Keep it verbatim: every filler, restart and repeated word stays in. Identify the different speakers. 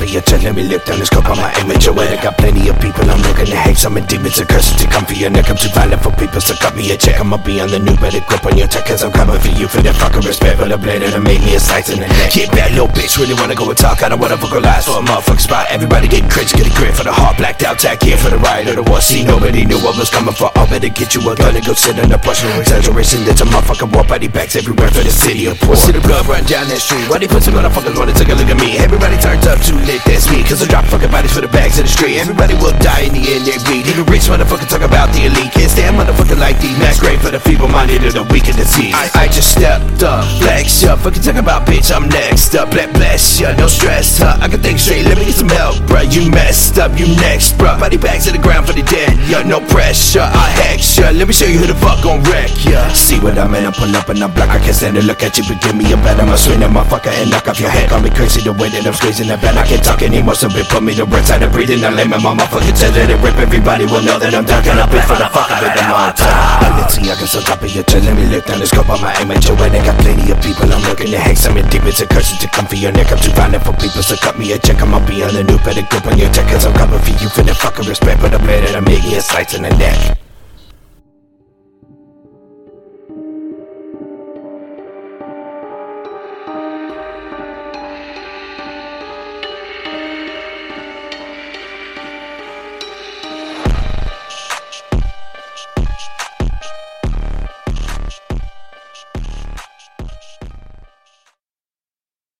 Speaker 1: of your chest. Let me lift down the scope on my amateur way. I got plenty of people I'm looking to hang. Some demons and curses to come for your neck. I'm too violent for people, so cut me a check. I'ma be on the new, better grip on your tech, cause I'm coming for you for that fucking respect. For the blade that'll make me a slice in the neck. Get back, little bitch, really wanna go and talk. I don't wanna vocalize for a motherfucking spot. Everybody getting cringe, get a grip for the heart. Blacked out, tack here for the riot of the war. See, nobody knew what was coming for. I'll better get you a gun and go sit on the brush. No exaggeration, there's a motherfucking war. Body bags everywhere for the city of poor. See the blood run down that street. Why they put some motherfuckers wanna take a look at me? Everybody turned up too lit, that's me. Cause I drop fucking bodies for the bags in the street. Everybody will die in the end, they bleed. Even rich motherfucker talk about the elite. Can't stand motherfucker like these. Max great for the feeble-minded and the weak and disease. I, I just stepped up, flex up. Fucking talk about bitch, I'm next up. Black bless ya, no stress, huh? I can think straight, let me get some help, bruh. You messed up, you next, bruh. Body bags to the ground for the dead, yeah, no pressure. I hex ya, let me show you who the fuck gon' wreck ya. See what I mean, I pull up and I'm black. I can't stand to look at you, but give me a bet. I'ma swing that motherfucker and knock off your head. Call me crazy the way that I'm squeezing that bed. I can't talk anymore, so bitch, put me to rest out of breathing. I lay my motherfucking chest, let it rip. Everybody will know that I'm done. Can I play for the fuck out of the mountain? Let's see, I can still top of your chest. Let me lift down the scope on my amateur way. They got plenty of people I'm looking to hang. Some demons and curses to come for your neck. I'm too violent for people, so cut me a check. I'ma be on the new, better grip on your tech, cause I'm coming for you for the fucking respect. But I'm better to make me a slice in the neck.